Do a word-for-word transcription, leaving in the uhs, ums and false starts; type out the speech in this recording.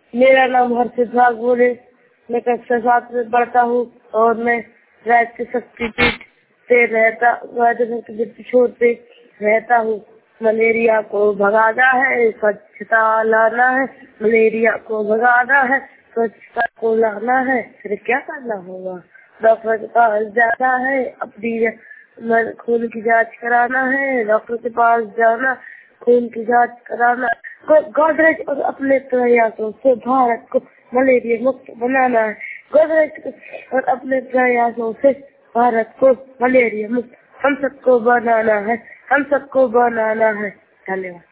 मेरा नाम हर्षित भागवरे, मैं कक्षा सात में पढ़ता हूँ और मैं राज्य शक्तिपीठ पे रहता राज्य शक्तिपीठ छोर पे रहता हूँ। मलेरिया को भगाना है, स्वच्छता लाना है, मलेरिया को भगाना है, स्वच्छता को लाना है। फिर क्या करना होगा? डॉक्टर के पास जाना है, अपनी खून की जांच कराना है, डॉक्टर के पास जाना, खून की जांच कराना, गोदरेज और अपने प्रयासों से भारत को मलेरिया मुक्त बनाना है। गोदरेज और अपने प्रयासों से भारत को मलेरिया मुक्त हम सबको बनाना है, हम सबको बनाना है। धन्यवाद।